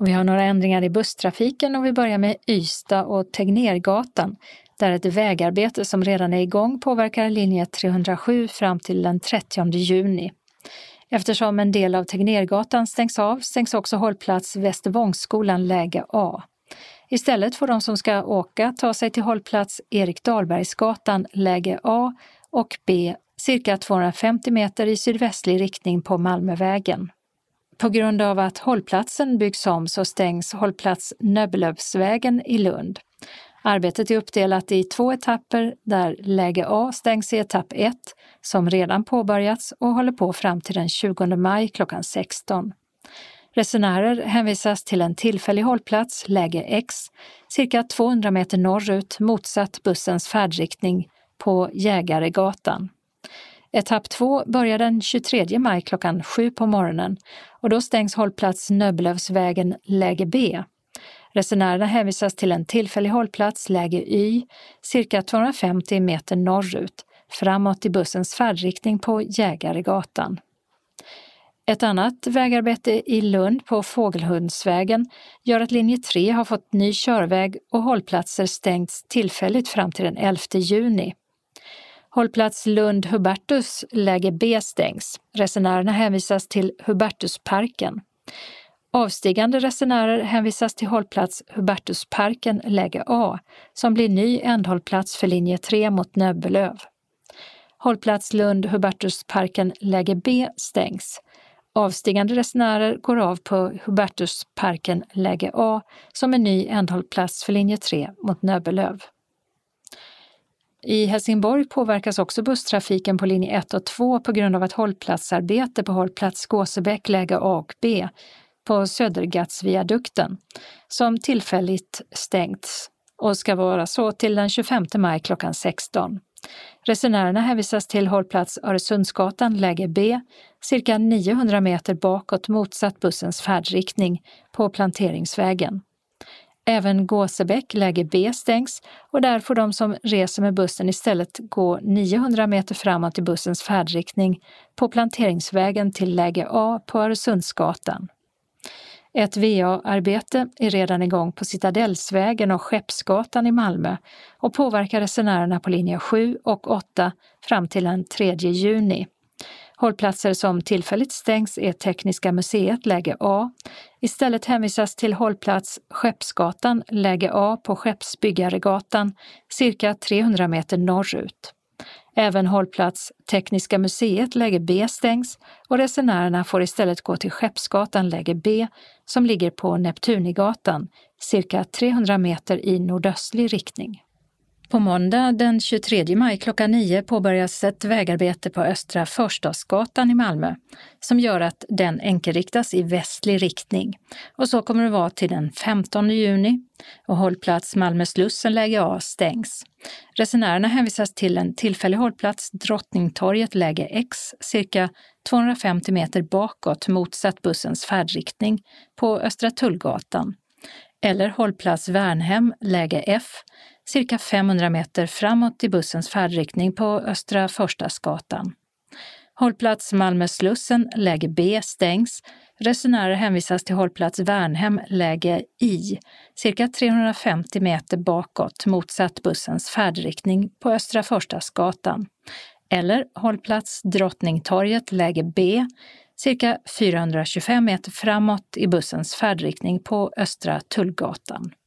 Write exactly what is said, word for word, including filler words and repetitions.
Och vi har några ändringar i busstrafiken och vi börjar med Ystad och Tegnérgatan, där ett vägarbete som redan är igång påverkar linje trehundrasju fram till den trettionde juni. Eftersom en del av Tegnérgatan stängs av stängs också hållplats Västervångsskolan läge A. Istället får de som ska åka ta sig till hållplats Erik Dahlbergsgatan läge A och B cirka tvåhundrafemtio meter i sydvästlig riktning på Malmövägen. På grund av att hållplatsen byggs om så stängs hållplats Nöbbelövsvägen i Lund. Arbetet är uppdelat i två etapper där läge A stängs i etapp ett som redan påbörjats och håller på fram till den tjugonde maj klockan sexton. Resenärer hänvisas till en tillfällig hållplats, läge X, cirka tvåhundra meter norrut motsatt bussens färdriktning på Jägaregatan. Etapp två börjar den tjugotredje maj klockan sju på morgonen och då stängs hållplats Nöbbelövsvägen läge B. Resenärerna hänvisas till en tillfällig hållplats, läge Y, cirka tvåhundrafemtio meter norrut, framåt i bussens färdriktning på Jägaregatan. Ett annat vägarbete i Lund på Fågelhundsvägen gör att linje tre har fått ny körväg och hållplatser stängts tillfälligt fram till den elfte juni. Hållplats Lund-Hubertus läge B stängs. Resenärerna hänvisas till Hubertusparken. Avstigande resenärer hänvisas till hållplats Hubertusparken läge A som blir ny ändhållplats för linje tre mot Nöbbelöv. Hållplats Lund-Hubertusparken läge B stängs. Avstigande resenärer går av på Hubertusparken läge A som är ny ändhållplats för linje tre mot Nöbbelöv. I Helsingborg påverkas också busstrafiken på linje ett och två på grund av ett hållplatsarbete på hållplats Gåsebäck läge A och B på Södergatsviadukten som tillfälligt stängts och ska vara så till den tjugofemte maj klockan sexton. Resenärerna hänvisas till hållplats Öresundsgatan läge B, cirka niohundra meter bakåt motsatt bussens färdriktning på Planteringsvägen. Även Gåsebäck läge B stängs och där får de som reser med bussen istället gå niohundra meter framåt i bussens färdriktning på Planteringsvägen till läge A på Öresundsgatan. Ett V A-arbete är redan igång på Citadellsvägen och Skeppsgatan i Malmö och påverkar resenärerna på linje sju och åtta fram till den tredje juni. Hållplatser som tillfälligt stängs är Tekniska museet läge A. Istället hänvisas till hållplats Skeppsgatan läge A på Skeppsbyggaregatan cirka trehundra meter norrut. Även hållplats Tekniska museet läge B stängs och resenärerna får istället gå till Skeppsgatan läge B som ligger på Neptunigatan cirka trehundra meter i nordöstlig riktning. På måndag den tjugotredje maj klockan nio påbörjas ett vägarbete på Östra Förstadsgatan i Malmö som gör att den enkelriktas i västlig riktning. Och så kommer det vara till den femtonde juni och hållplats Malmö-Slussen läge A stängs. Resenärerna hänvisas till en tillfällig hållplats Drottningtorget läge X cirka tvåhundrafemtio meter bakåt motsatt bussens färdriktning på Östra Tullgatan. Eller hållplats Värnhem läge F cirka femhundra meter framåt i bussens färdriktning på Östra Förstadsgatan. Hållplats Malmö-Slussen läge B stängs. Resenärer hänvisas till hållplats Värnhem läge I cirka trehundrafemtio meter bakåt motsatt bussens färdriktning på Östra Förstadsgatan. Eller hållplats Drottningtorget läge B cirka fyrahundratjugofem meter framåt i bussens färdriktning på Östra Tullgatan.